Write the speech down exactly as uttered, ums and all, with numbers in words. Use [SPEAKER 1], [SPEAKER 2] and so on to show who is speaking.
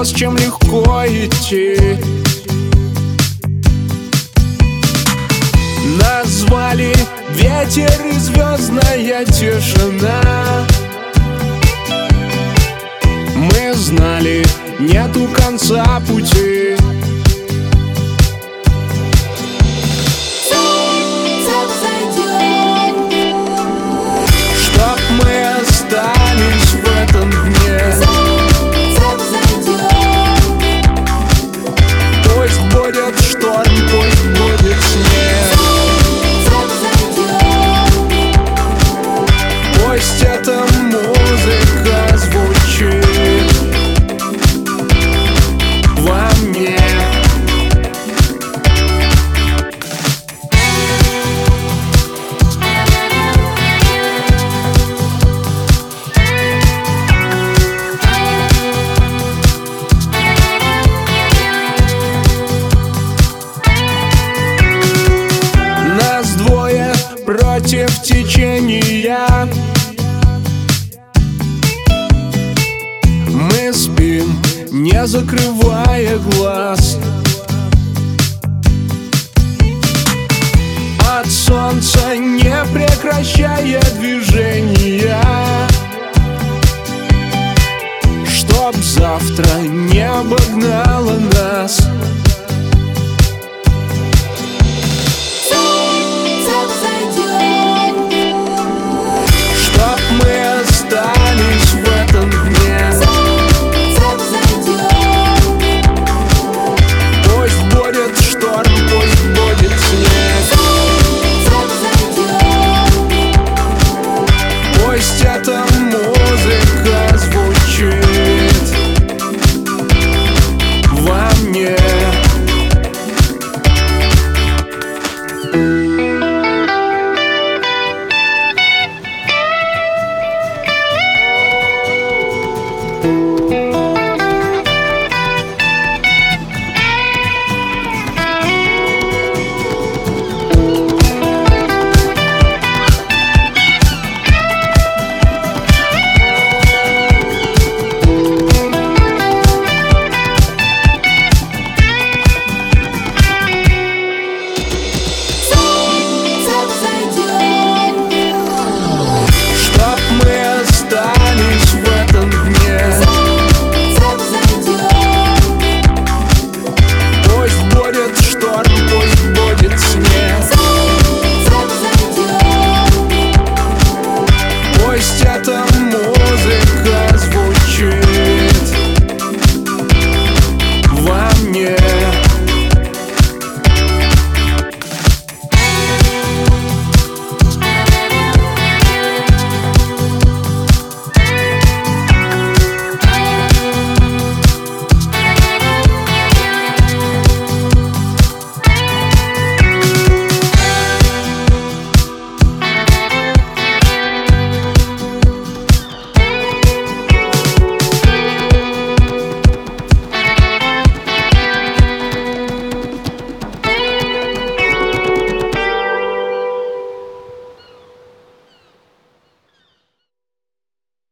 [SPEAKER 1] то, с чем легко идти. Назвали ветер и звездная тишина. Мы знали, нету конца пути. Чтоб мы остались в этом дне. Пусть будет шторм, пусть будет снег. Пусть эта музыка звучит во мне. Нас двое против течения. Мы спим, не закрывая глаз. От солнца не прекращая движения. Чтоб завтра не обогнало нас.